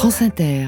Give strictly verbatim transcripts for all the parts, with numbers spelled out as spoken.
France Inter.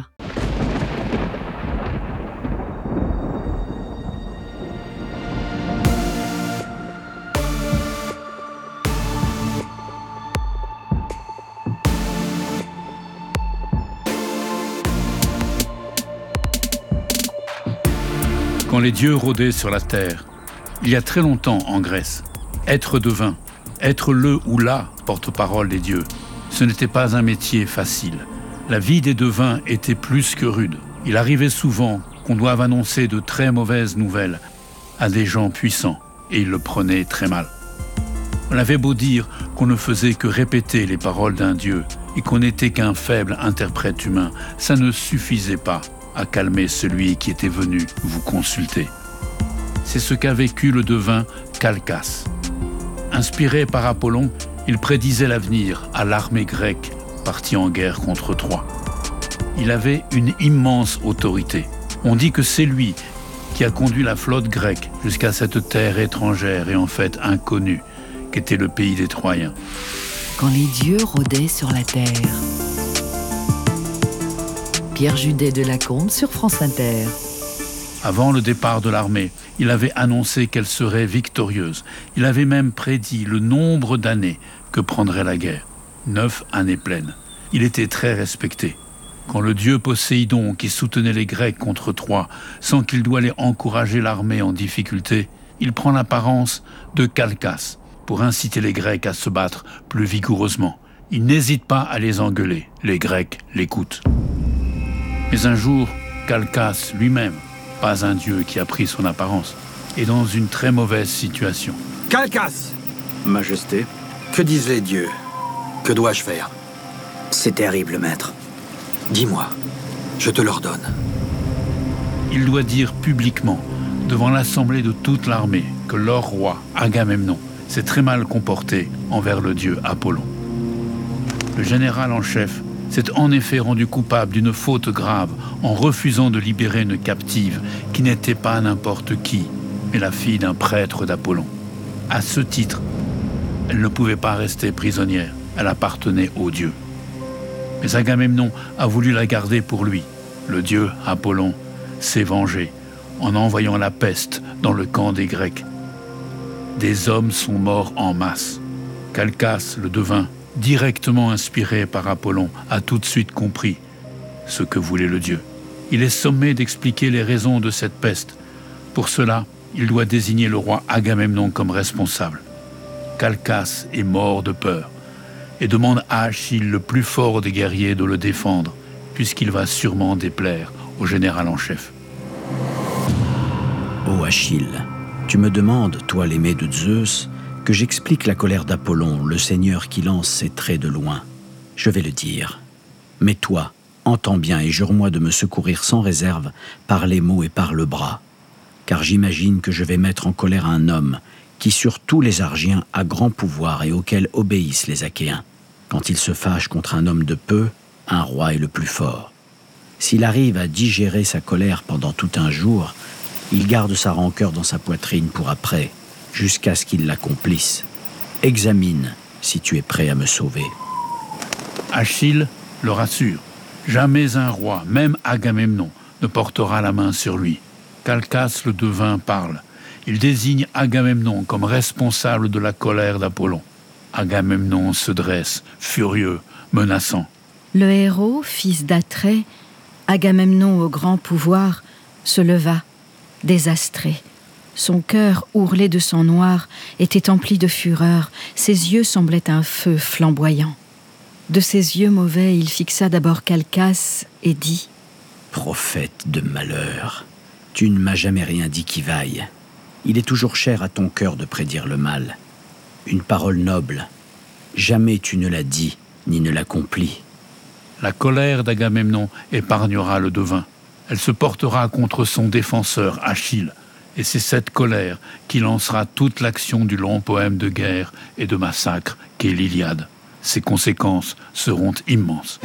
Quand les dieux rôdaient sur la terre, il y a très longtemps en Grèce, être devin, être le ou la porte-parole des dieux, ce n'était pas un métier facile. La vie des devins était plus que rude. Il arrivait souvent qu'on doive annoncer de très mauvaises nouvelles à des gens puissants, et ils le prenaient très mal. On avait beau dire qu'on ne faisait que répéter les paroles d'un dieu et qu'on n'était qu'un faible interprète humain, ça ne suffisait pas à calmer celui qui était venu vous consulter. C'est ce qu'a vécu le devin Calcas. Inspiré par Apollon, il prédisait l'avenir à l'armée grecque partie en guerre contre Troie. Il avait une immense autorité. On dit que c'est lui qui a conduit la flotte grecque jusqu'à cette terre étrangère et en fait inconnue, qu'était le pays des Troyens. Quand les dieux rôdaient sur la terre. Pierre Judet de Lacombe sur France Inter. Avant le départ de l'armée, il avait annoncé qu'elle serait victorieuse. Il avait même prédit le nombre d'années que prendrait la guerre. Neuf années pleines. Il était très respecté. Quand le dieu Poséidon, qui soutenait les Grecs contre Troie, sent qu'il doit aller encourager l'armée en difficulté, il prend l'apparence de Calcas pour inciter les Grecs à se battre plus vigoureusement. Il n'hésite pas à les engueuler. Les Grecs l'écoutent. Mais un jour, Calcas lui-même, pas un dieu qui a pris son apparence, est dans une très mauvaise situation. Calcas! Majesté. Que disent les dieux? Que dois-je faire? C'est terrible, maître. Dis-moi, je te l'ordonne. Il doit dire publiquement, devant l'assemblée de toute l'armée, que leur roi, Agamemnon, s'est très mal comporté envers le dieu Apollon. Le général en chef s'est en effet rendu coupable d'une faute grave en refusant de libérer une captive qui n'était pas n'importe qui, mais la fille d'un prêtre d'Apollon. À ce titre, elle ne pouvait pas rester prisonnière, elle appartenait au dieu. Mais Agamemnon a voulu la garder pour lui. Le dieu Apollon s'est vengé en envoyant la peste dans le camp des Grecs. Des hommes sont morts en masse. Calcas, le devin, directement inspiré par Apollon, a tout de suite compris ce que voulait le dieu. Il est sommé d'expliquer les raisons de cette peste. Pour cela, il doit désigner le roi Agamemnon comme responsable. Calcas est mort de peur et demande à Achille, le plus fort des guerriers, de le défendre, puisqu'il va sûrement déplaire au général en chef. Ô Achille, tu me demandes, toi l'aimé de Zeus, que j'explique la colère d'Apollon, le seigneur qui lance ses traits de loin. Je vais le dire. Mais toi, entends bien et jure-moi de me secourir sans réserve par les mots et par le bras. Car j'imagine que je vais mettre en colère un homme qui sur tous les Argiens a grand pouvoir et auquel obéissent les Achéens. Quand il se fâche contre un homme de peu, un roi est le plus fort. S'il arrive à digérer sa colère pendant tout un jour, il garde sa rancœur dans sa poitrine pour après, jusqu'à ce qu'il l'accomplisse. Examine si tu es prêt à me sauver. Achille le rassure. Jamais un roi, même Agamemnon, ne portera la main sur lui. Calcas le devin parle. Il désigne Agamemnon comme responsable de la colère d'Apollon. Agamemnon se dresse, furieux, menaçant. Le héros, fils d'Atrée, Agamemnon au grand pouvoir, se leva, désastré. Son cœur, ourlé de sang noir, était empli de fureur. Ses yeux semblaient un feu flamboyant. De ses yeux mauvais, il fixa d'abord Calcas et dit « Prophète de malheur, tu ne m'as jamais rien dit qui vaille. Il est toujours cher à ton cœur de prédire le mal. Une parole noble, jamais tu ne l'as dit ni ne l'accomplis. » La colère d'Agamemnon épargnera le devin. Elle se portera contre son défenseur, Achille. Et c'est cette colère qui lancera toute l'action du long poème de guerre et de massacre qu'est l'Iliade. Ses conséquences seront immenses.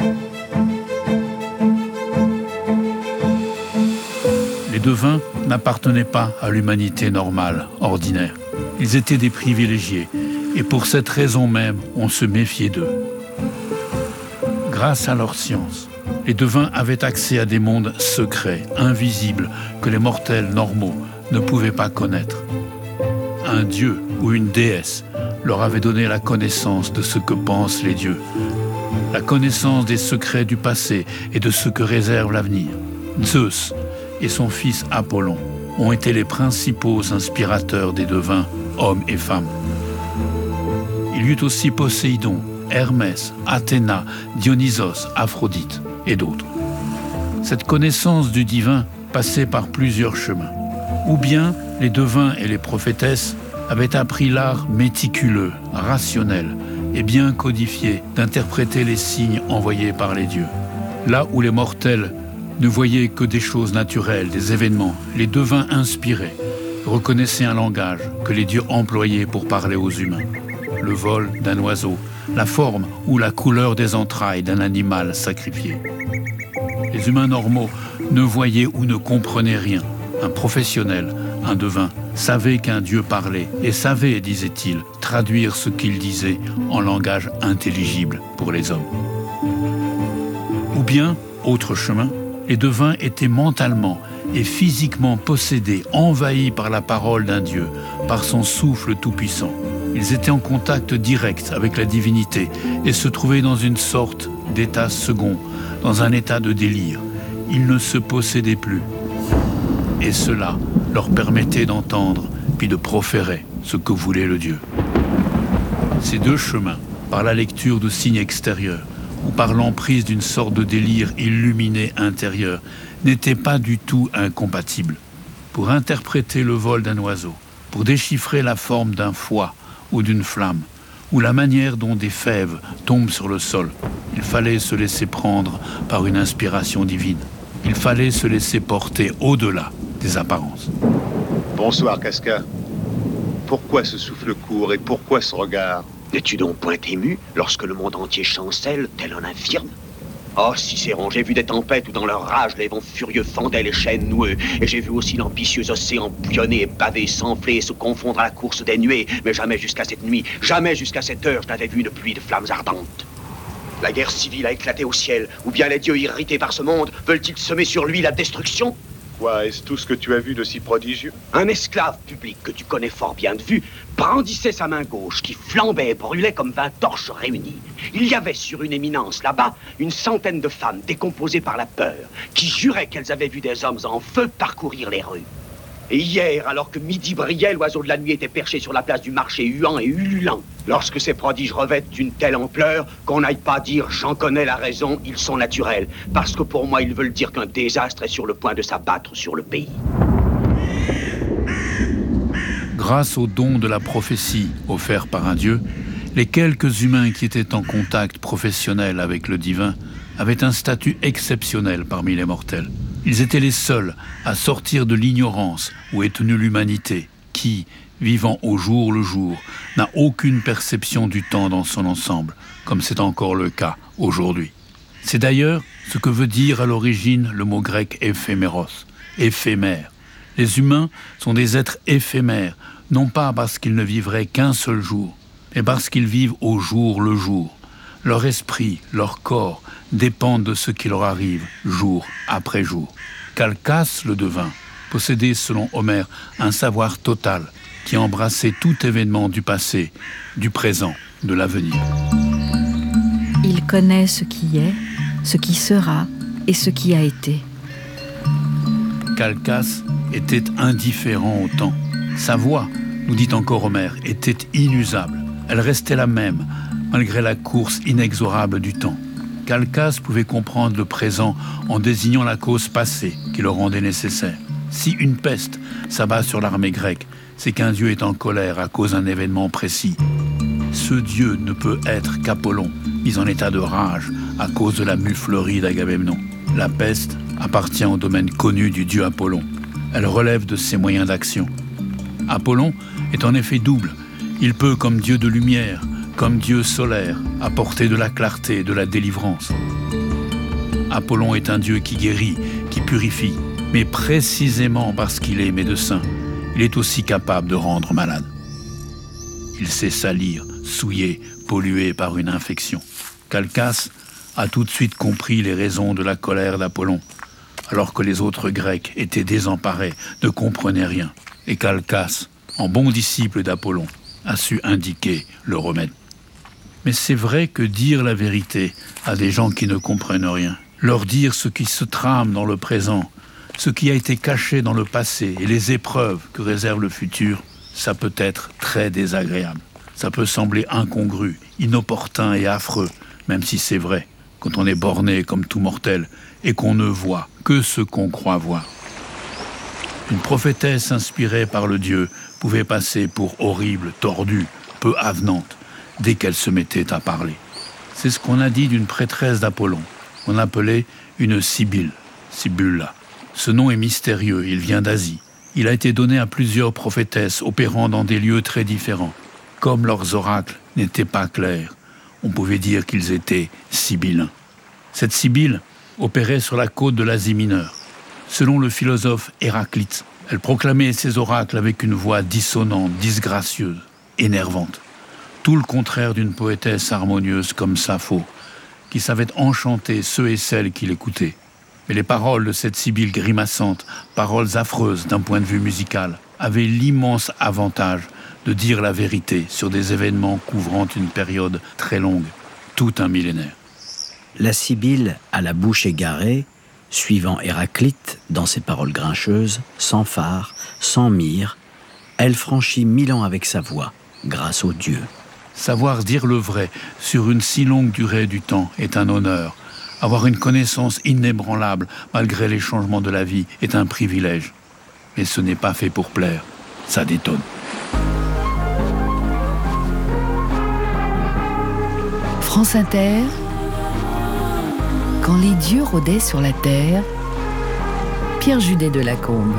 Les devins n'appartenaient pas à l'humanité normale, ordinaire. Ils étaient des privilégiés, et pour cette raison même, on se méfiait d'eux. Grâce à leur science, les devins avaient accès à des mondes secrets, invisibles, que les mortels normaux ne pouvaient pas connaître. Un dieu ou une déesse leur avait donné la connaissance de ce que pensent les dieux, la connaissance des secrets du passé et de ce que réserve l'avenir. Zeus et son fils Apollon ont été les principaux inspirateurs des devins, hommes et femmes. Il y eut aussi Poséidon, Hermès, Athéna, Dionysos, Aphrodite et d'autres. Cette connaissance du divin passait par plusieurs chemins. Ou bien les devins et les prophétesses avaient appris l'art méticuleux, rationnel et bien codifié d'interpréter les signes envoyés par les dieux. Là où les mortels ne voyaient que des choses naturelles, des événements, les devins inspirés reconnaissaient un langage que les dieux employaient pour parler aux humains. Le vol d'un oiseau, la forme ou la couleur des entrailles d'un animal sacrifié. Les humains normaux ne voyaient ou ne comprenaient rien. Un professionnel, un devin, savait qu'un dieu parlait et savait, disait-il, traduire ce qu'il disait en langage intelligible pour les hommes. Ou bien, autre chemin, les devins étaient mentalement et physiquement possédés, envahis par la parole d'un dieu, par son souffle tout-puissant. Ils étaient en contact direct avec la divinité et se trouvaient dans une sorte d'état second, dans un état de délire. Ils ne se possédaient plus. Et cela leur permettait d'entendre puis de proférer ce que voulait le Dieu. Ces deux chemins, par la lecture de signes extérieurs ou par l'emprise d'une sorte de délire illuminé intérieur, n'étaient pas du tout incompatibles. Pour interpréter le vol d'un oiseau, pour déchiffrer la forme d'un foie ou d'une flamme, ou la manière dont des fèves tombent sur le sol, il fallait se laisser prendre par une inspiration divine. Il fallait se laisser porter au-delà des apparences. Bonsoir, Casca. Pourquoi ce souffle court et pourquoi ce regard? N'es-tu donc point ému lorsque le monde entier chancelle, tel un infirme? Oh, Cicéron, j'ai vu des tempêtes où dans leur rage les vents furieux fendaient les chênes noueux, et j'ai vu aussi l'ambitieux océan bouillonner et baver, s'enfler et se confondre à la course des nuées, mais jamais jusqu'à cette nuit, jamais jusqu'à cette heure, je n'avais vu une pluie de flammes ardentes. La guerre civile a éclaté au ciel, ou bien les dieux irrités par ce monde veulent-ils semer sur lui la destruction? Quoi, est-ce tout ce que tu as vu de si prodigieux? Un esclave public que tu connais fort bien de vue brandissait sa main gauche qui flambait et brûlait comme vingt torches réunies. Il y avait sur une éminence là-bas une centaine de femmes décomposées par la peur qui juraient qu'elles avaient vu des hommes en feu parcourir les rues. Et hier, alors que midi brillait, l'oiseau de la nuit était perché sur la place du marché huant et ululant. Lorsque ces prodiges revêtent une telle ampleur qu'on n'aille pas dire « j'en connais la raison, ils sont naturels », parce que pour moi, ils veulent dire qu'un désastre est sur le point de s'abattre sur le pays. Grâce au don de la prophétie offert par un dieu, les quelques humains qui étaient en contact professionnel avec le divin avaient un statut exceptionnel parmi les mortels. Ils étaient les seuls à sortir de l'ignorance où est tenue l'humanité, qui, vivant au jour le jour, n'a aucune perception du temps dans son ensemble, comme c'est encore le cas aujourd'hui. C'est d'ailleurs ce que veut dire à l'origine le mot grec éphéméros, éphémère. Les humains sont des êtres éphémères, non pas parce qu'ils ne vivraient qu'un seul jour, mais parce qu'ils vivent au jour le jour. Leur esprit, leur corps dépendent de ce qui leur arrive jour après jour. Calchas, le devin, possédait selon Homère un savoir total qui embrassait tout événement du passé, du présent, de l'avenir. Il connaît ce qui est, ce qui sera et ce qui a été. Calchas était indifférent au temps. Sa voix, nous dit encore Homère, était inusable. Elle restait la même, malgré la course inexorable du temps. Calchas pouvait comprendre le présent en désignant la cause passée qui le rendait nécessaire. Si une peste s'abat sur l'armée grecque, c'est qu'un dieu est en colère à cause d'un événement précis. Ce dieu ne peut être qu'Apollon, mis en état de rage à cause de la muflerie d'Agamemnon. La peste appartient au domaine connu du dieu Apollon. Elle relève de ses moyens d'action. Apollon est en effet double. Il peut, comme dieu de lumière, comme dieu solaire, apporter de la clarté et de la délivrance. Apollon est un dieu qui guérit, qui purifie, mais précisément parce qu'il est médecin, il est aussi capable de rendre malade. Il sait salir, souiller, polluer par une infection. Calchas a tout de suite compris les raisons de la colère d'Apollon, alors que les autres Grecs étaient désemparés, ne comprenaient rien, et qu'Alcas, en bon disciple d'Apollon, a su indiquer le remède. Mais c'est vrai que dire la vérité à des gens qui ne comprennent rien, leur dire ce qui se trame dans le présent, ce qui a été caché dans le passé et les épreuves que réserve le futur, ça peut être très désagréable. Ça peut sembler incongru, inopportun et affreux, même si c'est vrai, quand on est borné comme tout mortel et qu'on ne voit que ce qu'on croit voir. Une prophétesse inspirée par le Dieu pouvait passer pour horrible, tordue, peu avenante, dès qu'elle se mettait à parler. C'est ce qu'on a dit d'une prêtresse d'Apollon. On appelait une sibylle, Sibylla. Ce nom est mystérieux, il vient d'Asie. Il a été donné à plusieurs prophétesses opérant dans des lieux très différents. Comme leurs oracles n'étaient pas clairs, on pouvait dire qu'ils étaient sibyllins. Cette sibylle opérait sur la côte de l'Asie mineure. Selon le philosophe Héraclite, elle proclamait ses oracles avec une voix dissonante, disgracieuse, énervante. Tout le contraire d'une poétesse harmonieuse comme Sappho, qui savait enchanter ceux et celles qui l'écoutaient. Mais les paroles de cette sibylle grimaçante, paroles affreuses d'un point de vue musical, avaient l'immense avantage de dire la vérité sur des événements couvrant une période très longue, tout un millénaire. La sibylle à la bouche égarée, suivant Héraclite dans ses paroles grincheuses, sans phare, sans mire, elle franchit mille ans avec sa voix, grâce aux dieux. Savoir dire le vrai sur une si longue durée du temps est un honneur. Avoir une connaissance inébranlable malgré les changements de la vie est un privilège. Mais ce n'est pas fait pour plaire, ça détonne. France Inter, quand les dieux rôdaient sur la terre, Pierre Judet de Lacombe.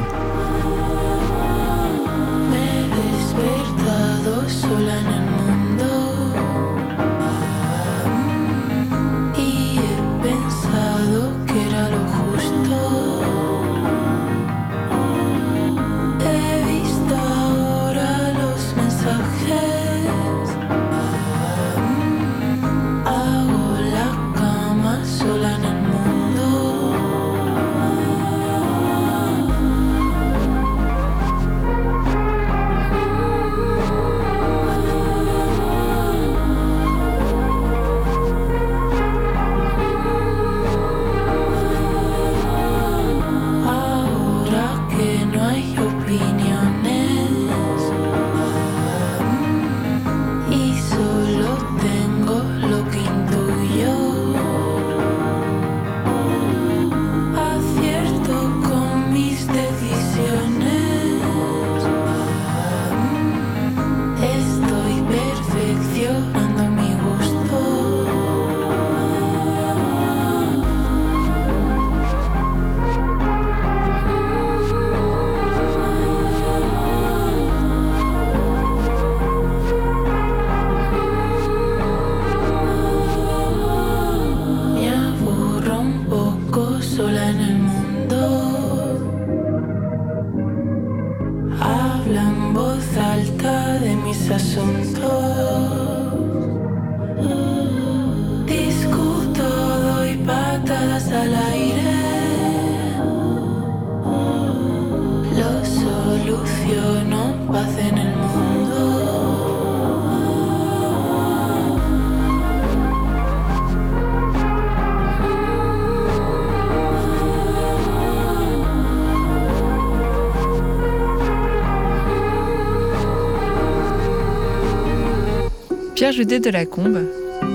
Pierre Judet de Lacombe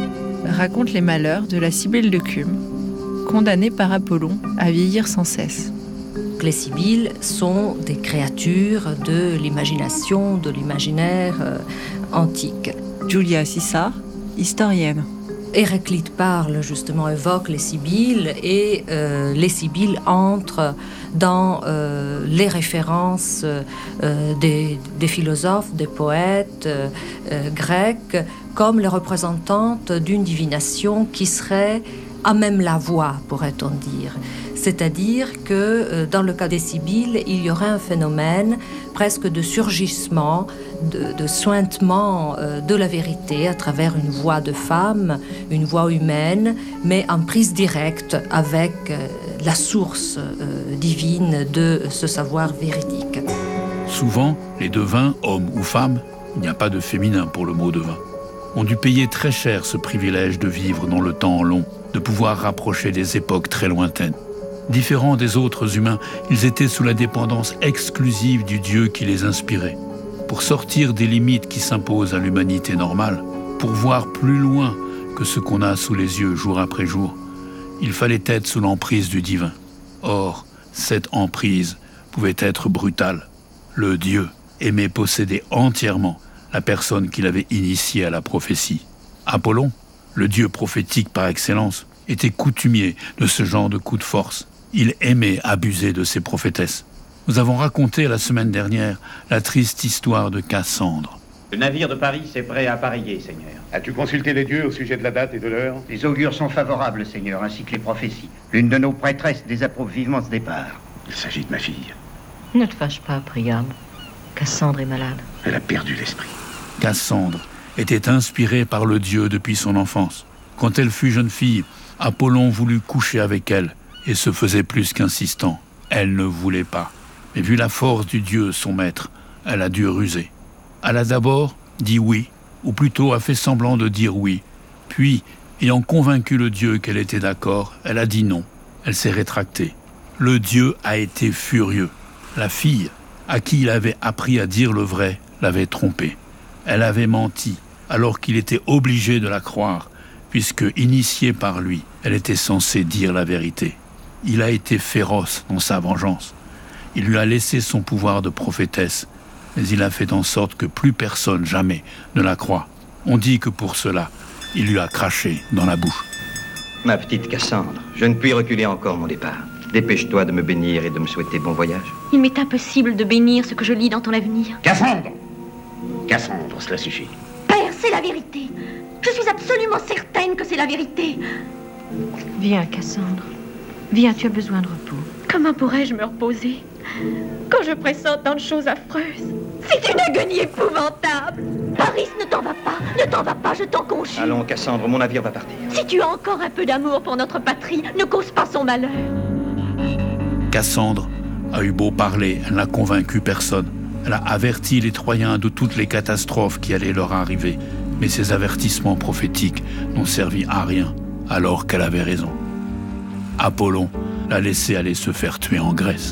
raconte les malheurs de la sibylle de Cumes, condamnée par Apollon à vieillir sans cesse. Les sibylles sont des créatures de l'imagination, de l'imaginaire euh, antique. Julia Sissard, historienne. Héraclite parle, justement, évoque les sibylles et euh, les sibylles entrent dans euh, les références euh, des, des philosophes, des poètes euh, grecs, comme les représentantes d'une divination qui serait à même la voix, pourrait-on dire. C'est-à-dire que euh, dans le cas des Sibylles, il y aurait un phénomène presque de surgissement, de, de suintement euh, de la vérité à travers une voix de femme, une voix humaine, mais en prise directe avec euh, la source euh, divine de ce savoir véridique. Souvent, les devins, hommes ou femmes, il n'y a pas de féminin pour le mot devin, ont dû payer très cher ce privilège de vivre dans le temps long, de pouvoir rapprocher des époques très lointaines. Différents des autres humains, ils étaient sous la dépendance exclusive du Dieu qui les inspirait. Pour sortir des limites qui s'imposent à l'humanité normale, pour voir plus loin que ce qu'on a sous les yeux jour après jour, il fallait être sous l'emprise du divin. Or, cette emprise pouvait être brutale. Le Dieu aimait posséder entièrement la personne qu'il avait initiée à la prophétie. Apollon, le dieu prophétique par excellence, était coutumier de ce genre de coup de force. Il aimait abuser de ses prophétesses. Nous avons raconté la semaine dernière la triste histoire de Cassandre. Le navire de Paris est prêt à appareiller, Seigneur. As-tu consulté les dieux au sujet de la date et de l'heure? Les augures sont favorables, Seigneur, ainsi que les prophéties. L'une de nos prêtresses désapprouve vivement ce départ. Il s'agit de ma fille. Ne te fâche pas, Priam. Cassandre est malade. Elle a perdu l'esprit. Cassandre était inspirée par le dieu depuis son enfance. Quand elle fut jeune fille, Apollon voulut coucher avec elle et se faisait plus qu'insistant. Elle ne voulait pas. Mais vu la force du dieu, son maître, elle a dû ruser. Elle a d'abord dit oui, ou plutôt a fait semblant de dire oui. Puis, ayant convaincu le dieu qu'elle était d'accord, elle a dit non. Elle s'est rétractée. Le dieu a été furieux. La fille, à qui il avait appris à dire le vrai, l'avait trompée. Elle avait menti, alors qu'il était obligé de la croire, puisque, initiée par lui, elle était censée dire la vérité. Il a été féroce dans sa vengeance. Il lui a laissé son pouvoir de prophétesse, mais il a fait en sorte que plus personne jamais ne la croie. On dit que pour cela, il lui a craché dans la bouche. Ma petite Cassandre, je ne puis reculer encore mon départ. Dépêche-toi de me bénir et de me souhaiter bon voyage. Il m'est impossible de bénir ce que je lis dans ton avenir. Cassandre! Cassandre, cela suffit. Père, c'est la vérité. Je suis absolument certaine que c'est la vérité. Viens, Cassandre. Viens, tu as besoin de repos. Comment pourrais-je me reposer quand je pressens tant de choses affreuses? C'est une agonie épouvantable. Paris, ne t'en va pas, ne t'en va pas, je t'en conjure. Allons, Cassandre, mon navire va partir. Si tu as encore un peu d'amour pour notre patrie, ne cause pas son malheur. Cassandre a eu beau parler, elle n'a convaincu personne. Elle a averti les Troyens de toutes les catastrophes qui allaient leur arriver. Mais ces avertissements prophétiques n'ont servi à rien, alors qu'elle avait raison. Apollon l'a laissé aller se faire tuer en Grèce.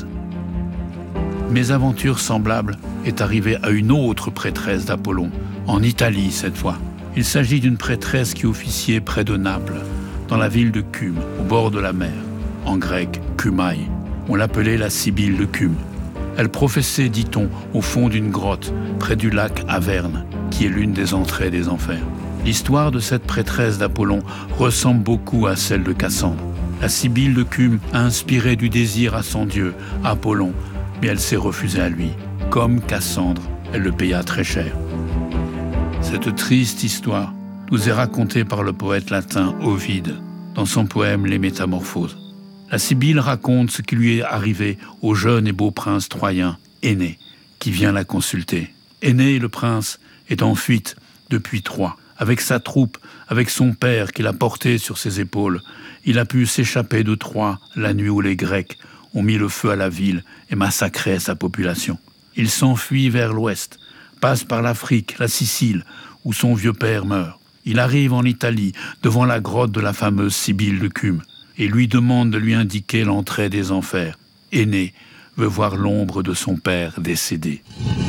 Mésaventure semblable est arrivée à une autre prêtresse d'Apollon, en Italie cette fois. Il s'agit d'une prêtresse qui officiait près de Naples, dans la ville de Cume, au bord de la mer, en grec Cumae. On l'appelait la Sibylle de Cume. Elle professait, dit-on, au fond d'une grotte, près du lac Averne, qui est l'une des entrées des enfers. L'histoire de cette prêtresse d'Apollon ressemble beaucoup à celle de Cassandre. La Sibylle de Cume a inspiré du désir à son dieu, Apollon, mais elle s'est refusée à lui. Comme Cassandre, elle le paya très cher. Cette triste histoire nous est racontée par le poète latin Ovide dans son poème Les Métamorphoses. La Sibylle raconte ce qui lui est arrivé au jeune et beau prince troyen, Énée, qui vient la consulter. Énée, le prince, est en fuite depuis Troie. Avec sa troupe, avec son père qu'il a porté sur ses épaules, il a pu s'échapper de Troie la nuit où les Grecs ont mis le feu à la ville et massacré sa population. Il s'enfuit vers l'ouest, passe par l'Afrique, la Sicile, où son vieux père meurt. Il arrive en Italie, devant la grotte de la fameuse Sibylle de Cume, et lui demande de lui indiquer l'entrée des enfers. Énée veut voir l'ombre de son père décédé.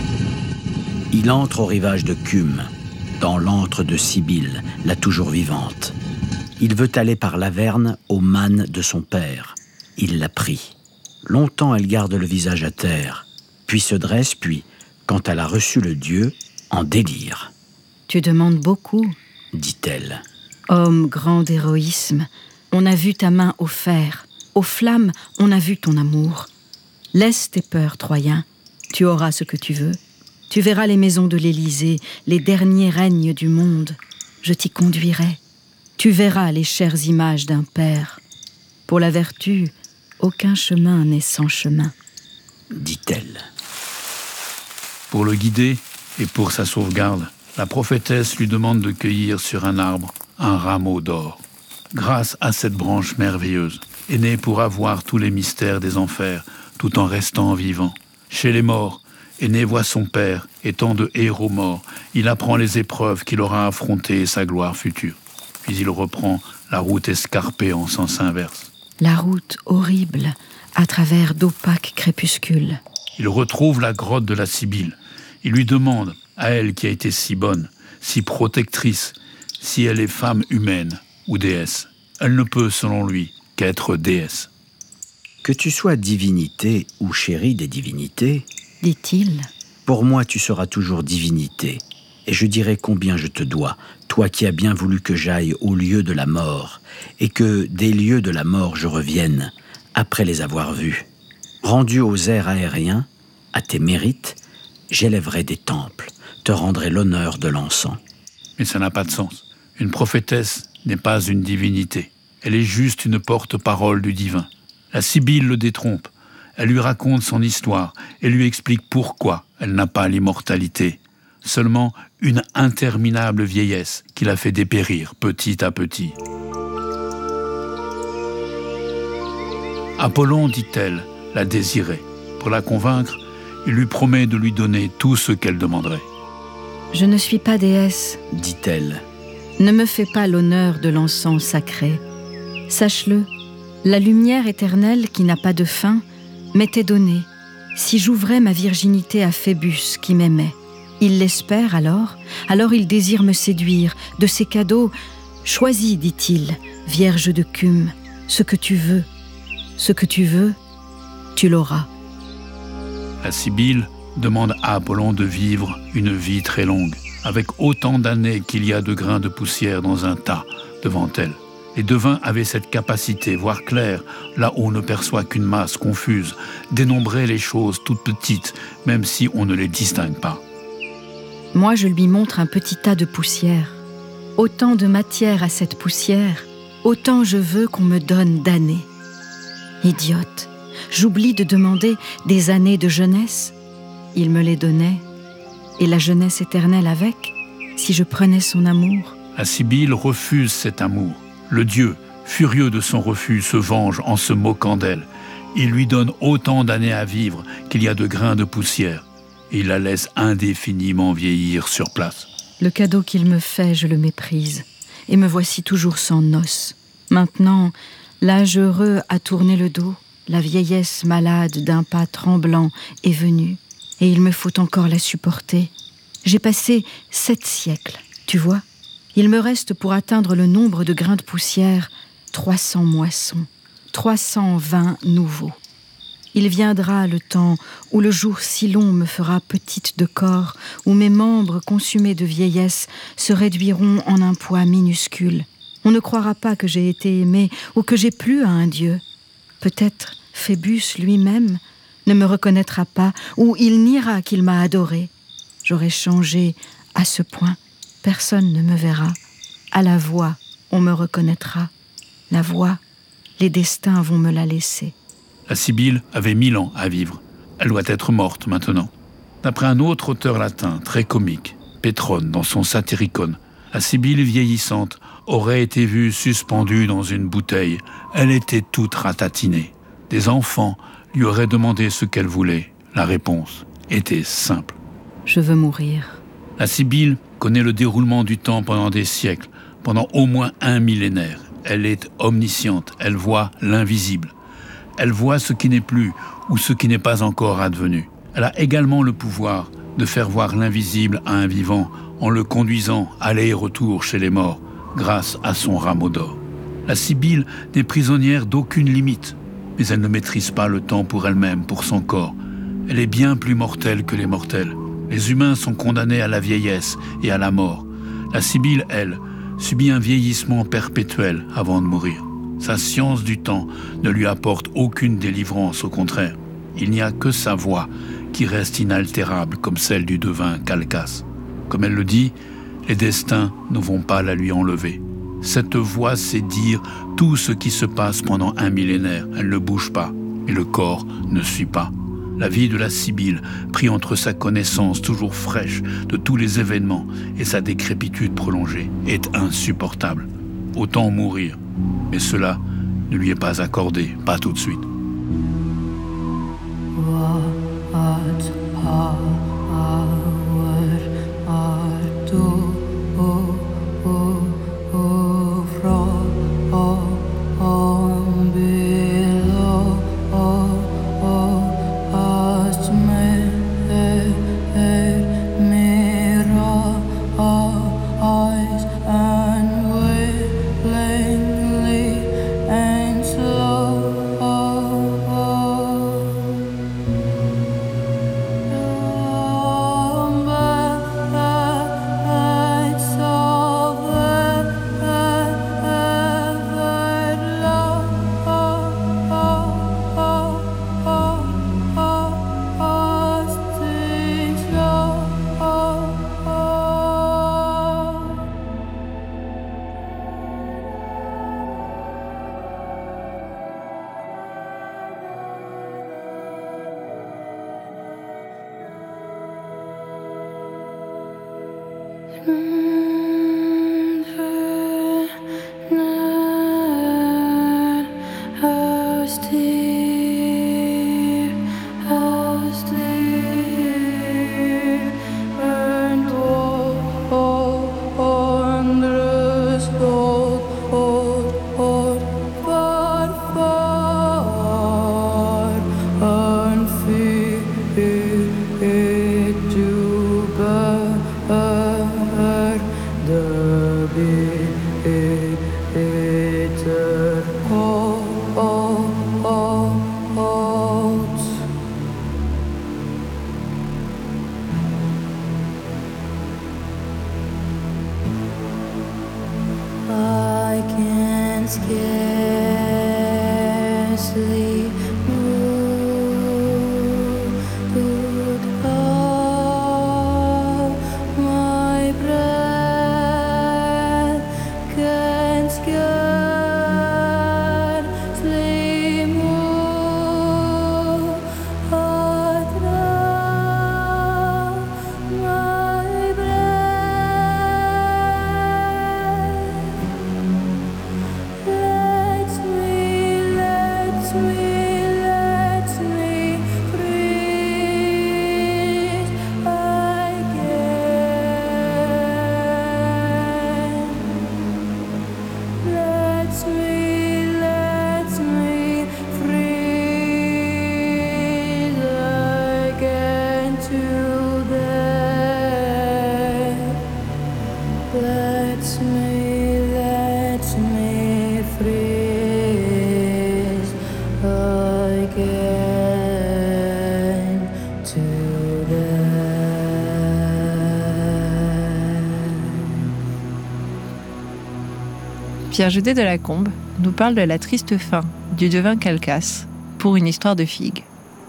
Il entre au rivage de Cume, dans l'antre de Sibylle, la toujours vivante. Il veut aller par l'Averne au mâne de son père. Il l'a pris. Longtemps elle garde le visage à terre, puis se dresse, puis, quand elle a reçu le dieu, en délire. « Tu demandes beaucoup, dit-elle. Homme grand d'héroïsme, on a vu ta main au fer, aux flammes, on a vu ton amour. Laisse tes peurs, Troyens, tu auras ce que tu veux. Tu verras les maisons de l'Élysée, les derniers règnes du monde. Je t'y conduirai. Tu verras les chères images d'un père. Pour la vertu, aucun chemin n'est sans chemin, dit-elle. Pour le guider et pour sa sauvegarde, la prophétesse lui demande de cueillir sur un arbre un rameau d'or. Grâce à cette branche merveilleuse, Énée pourra voir tous les mystères des enfers tout en restant vivant. Chez les morts, Énée voit son père, étant de héros morts. Il apprend les épreuves qu'il aura affrontées et sa gloire future. Puis il reprend la route escarpée en sens inverse. La route horrible, à travers d'opaques crépuscules. Il retrouve la grotte de la Sibylle. Il lui demande, à elle qui a été si bonne, si protectrice, si elle est femme humaine ou déesse. Elle ne peut, selon lui, qu'être déesse. Que tu sois divinité ou chérie des divinités, dit-il, pour moi tu seras toujours divinité, et je dirai combien je te dois, toi qui as bien voulu que j'aille au lieu de la mort, et que des lieux de la mort je revienne, après les avoir vus. Rendu aux airs aériens, à tes mérites, j'élèverai des temples, te rendrai l'honneur de l'encens. Mais ça n'a pas de sens. Une prophétesse n'est pas une divinité. Elle est juste une porte-parole du divin. La Sibylle le détrompe. Elle lui raconte son histoire et lui explique pourquoi elle n'a pas l'immortalité. Seulement une interminable vieillesse qui la fait dépérir petit à petit. Apollon, dit-elle, la désirait. Pour la convaincre, il lui promet de lui donner tout ce qu'elle demanderait. Je ne suis pas déesse, dit-elle. Ne me fais pas l'honneur de l'encens sacré. Sache-le, la lumière éternelle qui n'a pas de fin m'était donnée si j'ouvrais ma virginité à Phébus qui m'aimait. Il l'espère alors, alors il désire me séduire. De ses cadeaux, choisis, dit-il, vierge de Cume, ce que tu veux. Ce que tu veux, tu l'auras. La Sibylle demande à Apollon de vivre une vie très longue, avec autant d'années qu'il y a de grains de poussière dans un tas devant elle. Les devins avaient cette capacité, voir clair, là où on ne perçoit qu'une masse confuse, dénombrer les choses toutes petites, même si on ne les distingue pas. Moi, je lui montre un petit tas de poussière. Autant de matière à cette poussière, autant je veux qu'on me donne d'années. Idiote, j'oublie de demander des années de jeunesse. Il me les donnait, et la jeunesse éternelle avec, si je prenais son amour. La Sibylle refuse cet amour. Le dieu, furieux de son refus, se venge en se moquant d'elle. Il lui donne autant d'années à vivre qu'il y a de grains de poussière, et il la laisse indéfiniment vieillir sur place. Le cadeau qu'il me fait, je le méprise, et me voici toujours sans noces. Maintenant, l'âge heureux a tourné le dos, la vieillesse malade d'un pas tremblant est venue, et il me faut encore la supporter. J'ai passé sept siècles, tu vois. Il me reste pour atteindre le nombre de grains de poussière trois cents moissons, trois cent vingt nouveaux. Il viendra le temps où le jour si long me fera petite de corps, où mes membres consumés de vieillesse se réduiront en un poids minuscule. On ne croira pas que j'ai été aimée ou que j'ai plu à un dieu. Peut-être Phébus lui-même ne me reconnaîtra pas, ou il niera qu'il m'a adorée. J'aurai changé à ce point. Personne ne me verra. À la voix, on me reconnaîtra. La voix, les destins vont me la laisser. La Sibylle avait mille ans à vivre. Elle doit être morte maintenant. D'après un autre auteur latin, très comique, Pétrone, dans son Satyricon, la Sibylle vieillissante aurait été vue suspendue dans une bouteille. Elle était toute ratatinée. Des enfants lui auraient demandé ce qu'elle voulait. La réponse était simple. Je veux mourir. La Sibylle connaît le déroulement du temps pendant des siècles, pendant au moins un millénaire. Elle est omnisciente, elle voit l'invisible. Elle voit ce qui n'est plus ou ce qui n'est pas encore advenu. Elle a également le pouvoir de faire voir l'invisible à un vivant en le conduisant aller et retour chez les morts grâce à son rameau d'or. La Sibylle n'est prisonnière d'aucune limite, mais elle ne maîtrise pas le temps pour elle-même, pour son corps. Elle est bien plus mortelle que les mortels. Les humains sont condamnés à la vieillesse et à la mort. La Sibylle, elle, subit un vieillissement perpétuel avant de mourir. Sa science du temps ne lui apporte aucune délivrance, au contraire. Il n'y a que sa voix qui reste inaltérable comme celle du devin Calcas. Comme elle le dit, les destins ne vont pas la lui enlever. Cette voix sait dire tout ce qui se passe pendant un millénaire. Elle ne bouge pas et le corps ne suit pas. La vie de la Sibylle, pris entre sa connaissance toujours fraîche de tous les événements et sa décrépitude prolongée, est insupportable. Autant mourir, mais cela ne lui est pas accordé, pas tout de suite. Pierre Judet de Lacombe nous parle de la triste fin du devin Calcas pour une histoire de figue.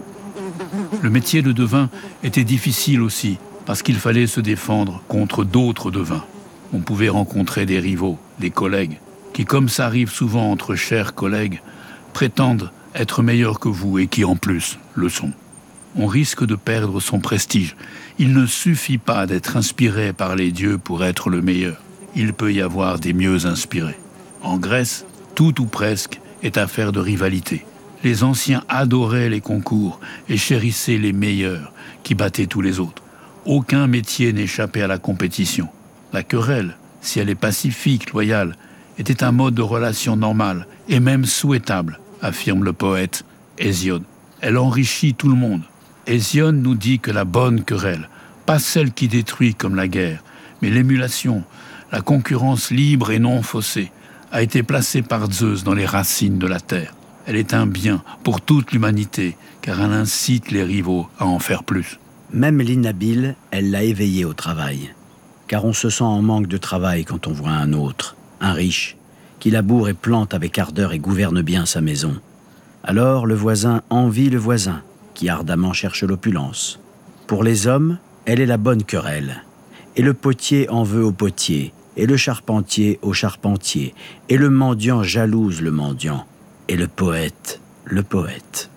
Le métier de devin était difficile aussi, parce qu'il fallait se défendre contre d'autres devins. On pouvait rencontrer des rivaux, des collègues, qui, comme ça arrive souvent entre chers collègues, prétendent être meilleurs que vous et qui, en plus, le sont. On risque de perdre son prestige. Il ne suffit pas d'être inspiré par les dieux pour être le meilleur. Il peut y avoir des mieux inspirés. En Grèce, tout ou presque est affaire de rivalité. Les anciens adoraient les concours et chérissaient les meilleurs qui battaient tous les autres. Aucun métier n'échappait à la compétition. La querelle, si elle est pacifique, loyale, était un mode de relation normal et même souhaitable, affirme le poète Hésiode. Elle enrichit tout le monde. Hésiode nous dit que la bonne querelle, pas celle qui détruit comme la guerre, mais l'émulation, la concurrence libre et non faussée, a été placée par Zeus dans les racines de la terre. Elle est un bien pour toute l'humanité, car elle incite les rivaux à en faire plus. Même l'inhabile, elle l'a éveillé au travail. Car on se sent en manque de travail quand on voit un autre, un riche, qui laboure et plante avec ardeur et gouverne bien sa maison. Alors le voisin envie le voisin, qui ardemment cherche l'opulence. Pour les hommes, elle est la bonne querelle. Et le potier en veut au potier, et le charpentier au charpentier, et le mendiant jalouse le mendiant, et le poète le poète.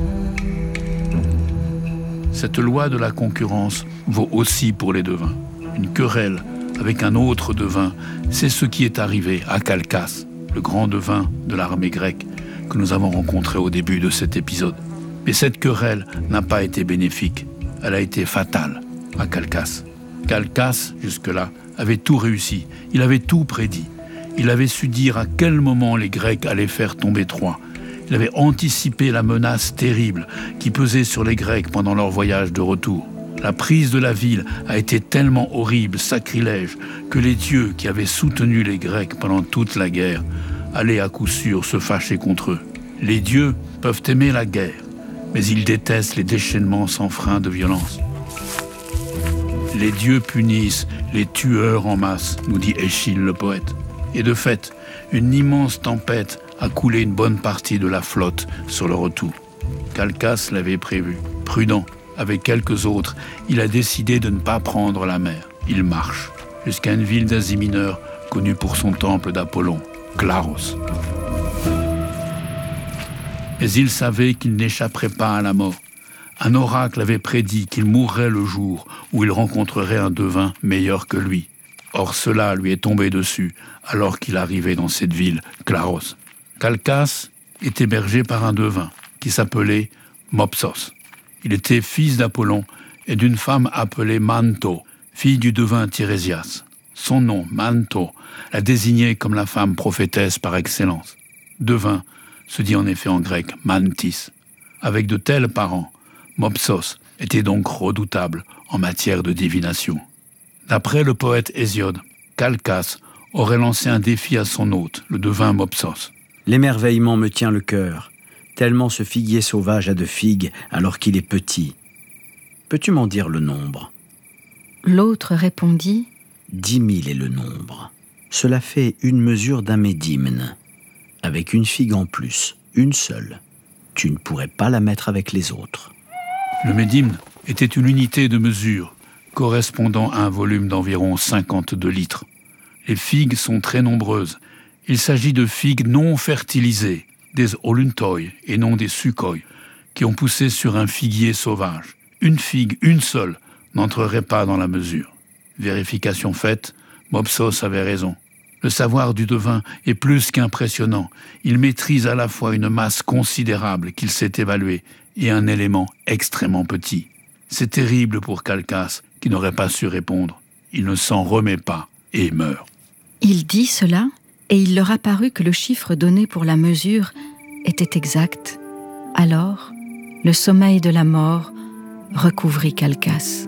Cette loi de la concurrence vaut aussi pour les devins. Une querelle avec un autre devin, c'est ce qui est arrivé à Calchas, le grand devin de l'armée grecque que nous avons rencontré au début de cet épisode. Mais cette querelle n'a pas été bénéfique, elle a été fatale à Calchas. Calchas, jusque-là, avait tout réussi, il avait tout prédit. Il avait su dire à quel moment les Grecs allaient faire tomber Troie. Il avait anticipé la menace terrible qui pesait sur les Grecs pendant leur voyage de retour. La prise de la ville a été tellement horrible, sacrilège, que les dieux qui avaient soutenu les Grecs pendant toute la guerre allaient à coup sûr se fâcher contre eux. Les dieux peuvent aimer la guerre, mais ils détestent les déchaînements sans frein de violence. Les dieux punissent les tueurs en masse, nous dit Échille le poète. Et de fait, une immense tempête a coulé une bonne partie de la flotte sur le retour. Calchas l'avait prévu. Prudent, avec quelques autres, il a décidé de ne pas prendre la mer. Il marche jusqu'à une ville d'Asie mineure connue pour son temple d'Apollon, Claros. Mais il savait qu'il n'échapperait pas à la mort. Un oracle avait prédit qu'il mourrait le jour où il rencontrerait un devin meilleur que lui. Or cela lui est tombé dessus alors qu'il arrivait dans cette ville, Claros. Calchas est hébergé par un devin qui s'appelait Mopsos. Il était fils d'Apollon et d'une femme appelée Manto, fille du devin Tirésias. Son nom, Manto, la désignait comme la femme prophétesse par excellence. Devin se dit en effet en grec Mantis. Avec de tels parents, Mopsos était donc redoutable en matière de divination. D'après le poète Hésiode, Calchas aurait lancé un défi à son hôte, le devin Mopsos. L'émerveillement me tient le cœur, tellement ce figuier sauvage a de figues alors qu'il est petit. Peux-tu m'en dire le nombre ? L'autre répondit : Dix mille est le nombre. Cela fait une mesure d'un médimne. Avec une figue en plus, une seule, tu ne pourrais pas la mettre avec les autres. Le médimne était une unité de mesure correspondant à un volume d'environ cinquante-deux litres. Les figues sont très nombreuses. Il s'agit de figues non fertilisées, des oluntoi et non des sucoi, qui ont poussé sur un figuier sauvage. Une figue, une seule, n'entrerait pas dans la mesure. Vérification faite, Mopsos avait raison. Le savoir du devin est plus qu'impressionnant. Il maîtrise à la fois une masse considérable qu'il sait évaluer et un élément extrêmement petit. C'est terrible pour Calchas qui n'aurait pas su répondre. Il ne s'en remet pas et meurt. Il dit cela, et il leur apparut que le chiffre donné pour la mesure était exact. Alors, le sommeil de la mort recouvrit Calchas.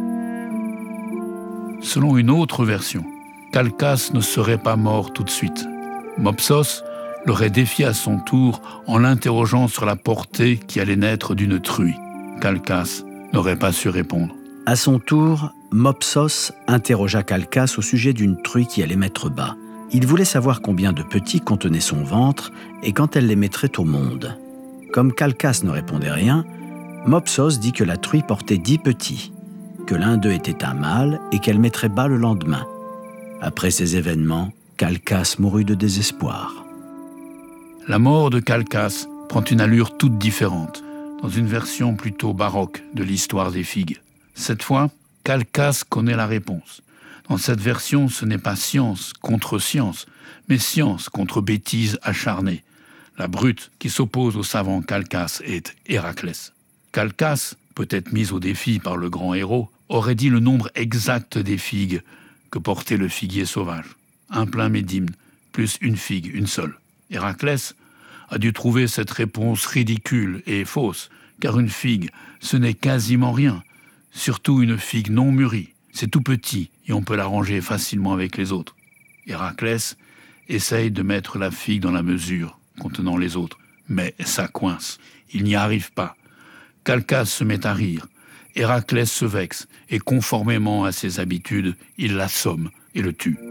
Selon une autre version, Calchas ne serait pas mort tout de suite. Mopsos l'aurait défié à son tour en l'interrogeant sur la portée qui allait naître d'une truie. Calchas n'aurait pas su répondre. À son tour, Mopsos interrogea Calchas au sujet d'une truie qui allait mettre bas. Il voulait savoir combien de petits contenait son ventre et quand elle les mettrait au monde. Comme Calchas ne répondait rien, Mopsos dit que la truie portait dix petits, que l'un d'eux était un mâle et qu'elle mettrait bas le lendemain. Après ces événements, Calchas mourut de désespoir. La mort de Calchas prend une allure toute différente, dans une version plutôt baroque de l'histoire des figues. Cette fois, Calchas connaît la réponse. Dans cette version, ce n'est pas science contre science, mais science contre bêtise acharnée. La brute qui s'oppose au savant Calchas est Héraclès. Calchas, peut-être mis au défi par le grand héros, aurait dit le nombre exact des figues que portait le figuier sauvage. Un plein médimne, plus une figue, une seule. Héraclès a dû trouver cette réponse ridicule et fausse, car une figue, ce n'est quasiment rien, surtout une figue non mûrie. C'est tout petit et on peut la ranger facilement avec les autres. Héraclès essaye de mettre la figue dans la mesure contenant les autres, mais ça coince. Il n'y arrive pas. Calchas se met à rire. Héraclès se vexe et conformément à ses habitudes, il l'assomme et le tue.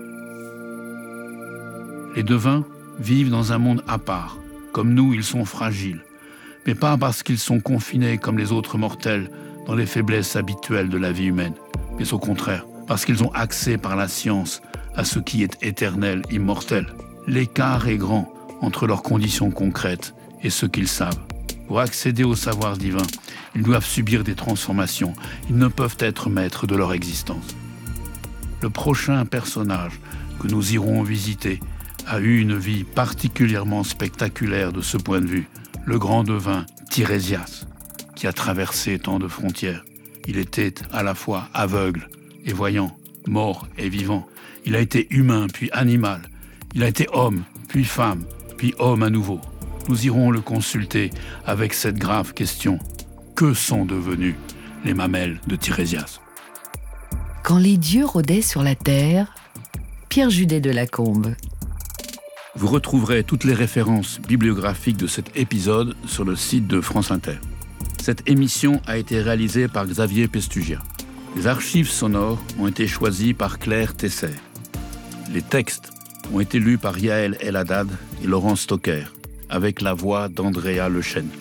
Les devins vivent dans un monde à part. Comme nous, ils sont fragiles. Mais pas parce qu'ils sont confinés comme les autres mortels dans les faiblesses habituelles de la vie humaine, mais au contraire, parce qu'ils ont accès par la science à ce qui est éternel, immortel. L'écart est grand entre leurs conditions concrètes et ce qu'ils savent. Pour accéder au savoir divin, ils doivent subir des transformations. Ils ne peuvent être maîtres de leur existence. Le prochain personnage que nous irons visiter a eu une vie particulièrement spectaculaire de ce point de vue. Le grand devin Tirésias, qui a traversé tant de frontières. Il était à la fois aveugle et voyant, mort et vivant. Il a été humain puis animal. Il a été homme, puis femme, puis homme à nouveau. Nous irons le consulter avec cette grave question. Que sont devenus les mamelles de Tirésias ? Quand les dieux rôdaient sur la terre, Pierre Judet de Lacombe. Vous retrouverez toutes les références bibliographiques de cet épisode sur le site de France Inter. Cette émission a été réalisée par Xavier Pestugia. Les archives sonores ont été choisies par Claire Tesser. Les textes ont été lus par Yael El Haddad et Laurent Stocker, avec la voix d'Andrea Lechêne.